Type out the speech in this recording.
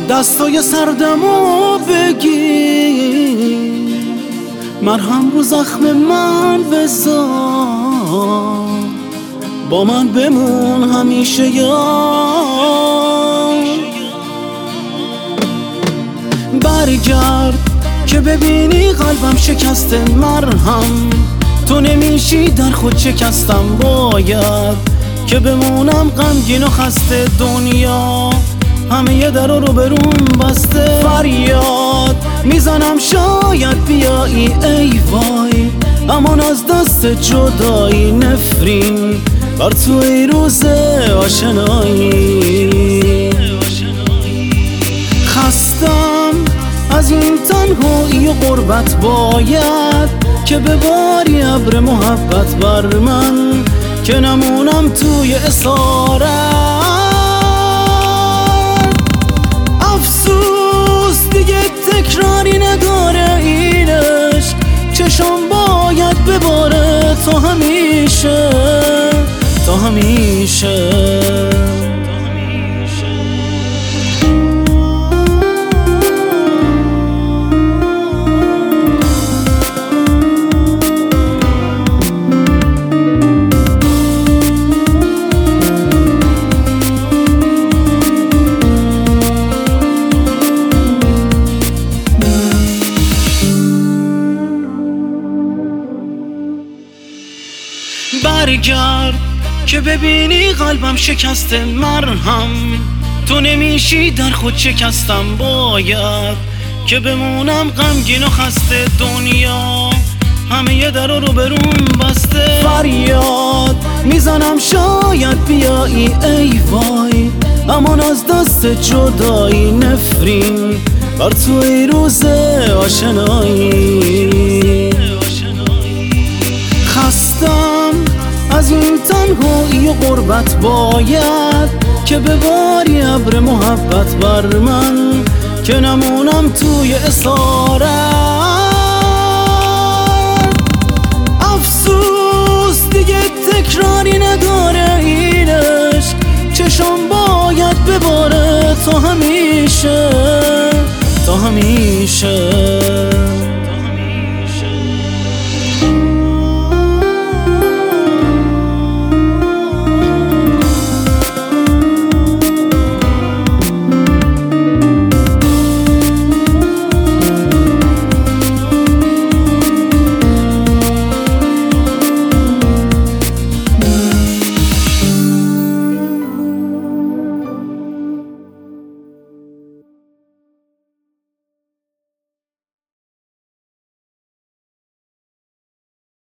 دستای سردمو بگیر، مرهم رو زخم من بذار، با من بمون همیشه یار. برگرد که ببینی قلبم شکسته مرهم، تو نمیشی در خود شکستم، باید که بمونم غمگین و خسته. دنیا همه یه در رو برون بسته، فریاد میزنم شاید بیایی ای وای، امان از دست جدایی نفرین بر توی روز آشنایی. خستم از این تنهایی و غربت، باید که بباری ابر محبت بر من، که نمونم توی اسارت. افسوس دیگه تکراری نداره این عشق، چشم باید بباره تا همیشه، تا همیشه. برگرد که ببینی قلبم شکسته مرهم، تو نمیشی در خود شکستم، باید که بمونم غمگین و خسته. دنیا همه یه در رو برون بسته، فریاد میزنم شاید بیایی ای وای، امان از دست جدایی نفرین بر توی روز آشنایی. خستم از این تنهایی و غربت، باید که بباری ابر محبت بر من، که نمونم توی اسارت. افسوس دیگه تکراری نداره این عشق، چشم باید بباره تا همیشه، تا همیشه.